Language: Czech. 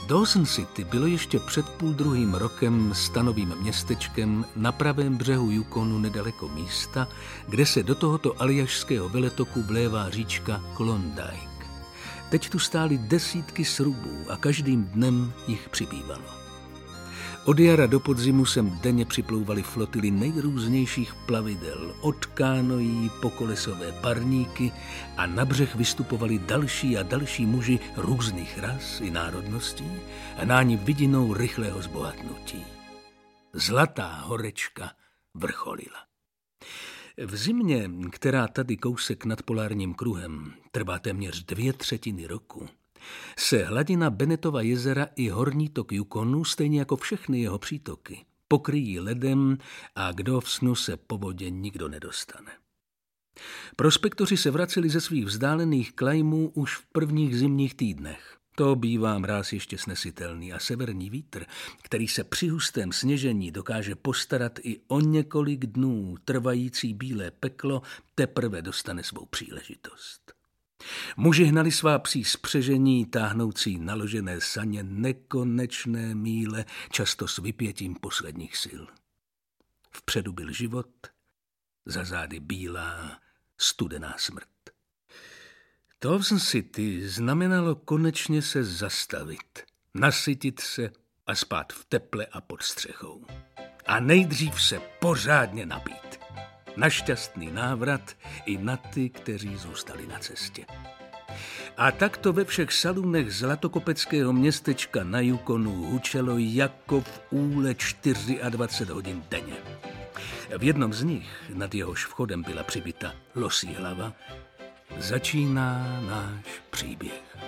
Dawson City bylo ještě před 1,5 rokem stanovým městečkem na pravém břehu Yukonu nedaleko místa, kde se do tohoto aljašského veletoku vlévá říčka Klondike. Teď tu stály desítky srubů a každým dnem jich přibývalo. Od jara do podzimu sem denně připlouvaly flotily nejrůznějších plavidel, od kánoí po kolesové parníky a na břeh vystupovali další a další muži různých ras i národností a náni vidinou rychlého zbohatnutí. Zlatá horečka vrcholila. V zimě, která tady kousek nad polárním kruhem trvá téměř 2/3 roku, se hladina Bennettova jezera i horní tok Yukonu, stejně jako všechny jeho přítoky, pokryjí ledem a k Dawsonu se po vodě nikdo nedostane. Prospektoři se vraceli ze svých vzdálených klajmů už v prvních zimních týdnech. To bývá mráz ještě snesitelný a severní vítr, který se při hustém sněžení dokáže postarat i o několik dnů trvající bílé peklo, teprve dostane svou příležitost. Muži hnali svá psí spřežení táhnoucí naložené saně nekonečné míle, často s vypětím posledních sil. Vpředu byl život, za zády bílá, studená smrt. Dawson City znamenalo konečně se zastavit, nasytit se a spát v teple a pod střechou. A nejdřív se pořádně napít. Na šťastný návrat i na ty, kteří zůstali na cestě. A tak to ve všech salunech zlatokopeckého městečka na Yukonu hučelo jako v úle 24 hodin denně. V jednom z nich, nad jehož vchodem byla přibita losí hlava, začíná náš příběh.